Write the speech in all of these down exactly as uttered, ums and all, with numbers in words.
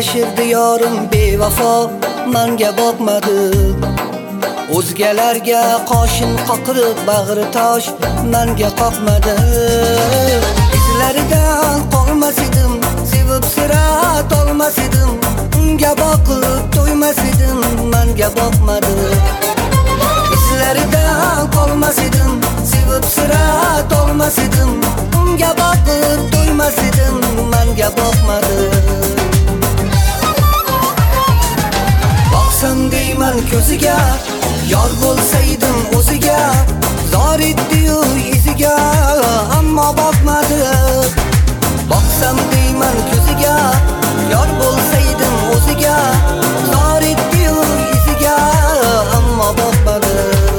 yashirdi yorim bevafo, menga boqmadi. O'zgalarga qoshin qoqirib bag'ri tosh, menga qoqmadi. Izlaridan qolmas edim, sevib sira tolmas edim. Unga boqib to'ymas edim, menga boqmadi. Izlaridan qolmas edim, sevib sira tolmas edim. Unga boqib to'ymas edim, menga boqmadi. Boqsam deyman ko'ziga, yor bo'lsaydim o'ziga, zor etdi-yu iziga, ammo boqmadi. Boqsam deyman ko'ziga, yor bo'lsaydim o'ziga, zor etdi-yu iziga, ammo boqmadi.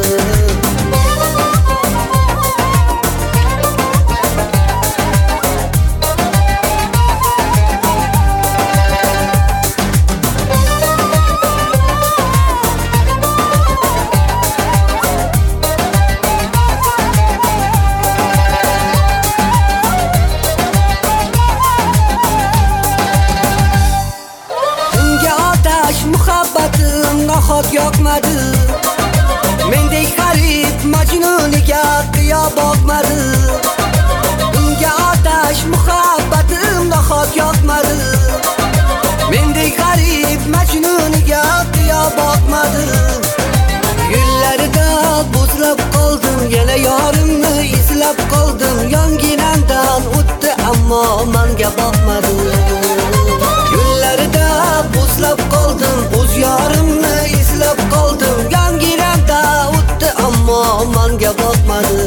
Muhabbatim nahot yoqmadi. Mendek g'arib majnuniga qiyo boqmadi. Unga otash muhabbatim nahot yoqmadi. Mendek g'arib majnuniga qiyo boqmadi. Yo'llarida bo'zlab qoldim, yana yorimni izlab qoldim. Yonginamdan o'tdi ammo menga boqmadi. Yo'llarida bo'zlab qoldim, o'z yorimni izlab qoldim. Yonginamda o'tdi ammo menga boqmadi.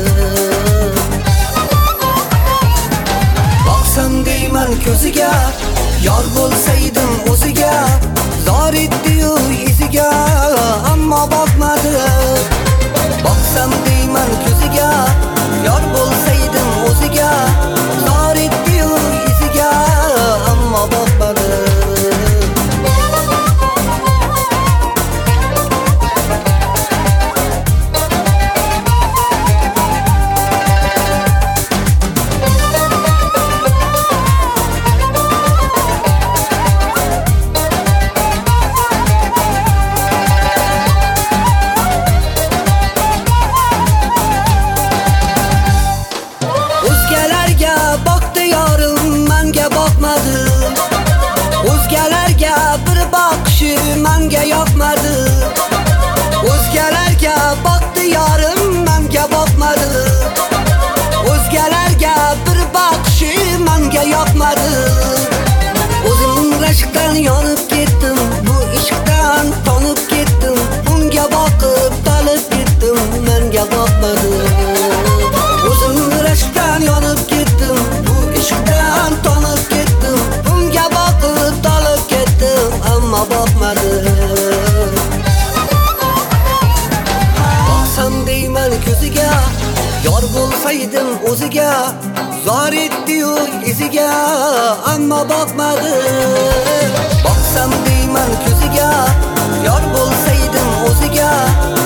Boqsam deyman ko'ziga, yor bo'lsaydim o'ziga, zor etdi-yu iziga, ammo boqmadi. Boqsam deyman ko'ziga, yor bo'lsaydim o'ziga, zor etdi-yu iziga, ammo boqmadi. O'zgalarga bir boqishi menga yoqmadi. O'zgalarga boqdi yorim, menga boqmadi. O'zgalarga bir boqishi menga yoqmadi. O'zim rashkdan yonib ketdim, bu ishqdan tonib ketdim. Unga boqib talib ketdim, menga boqmadi. O'zim rashkdan yonib ketdim, bu ishqdan tonib ketdim. Unga boqib talib ketdim, ammo boqmadi. Boqsam deyman ko'ziga, yor bo'lsaydim o'ziga, zor etdi-yu iziga, ammo boqmadi. Boqsam deyman ko'ziga, yor bo'lsaydim o'ziga,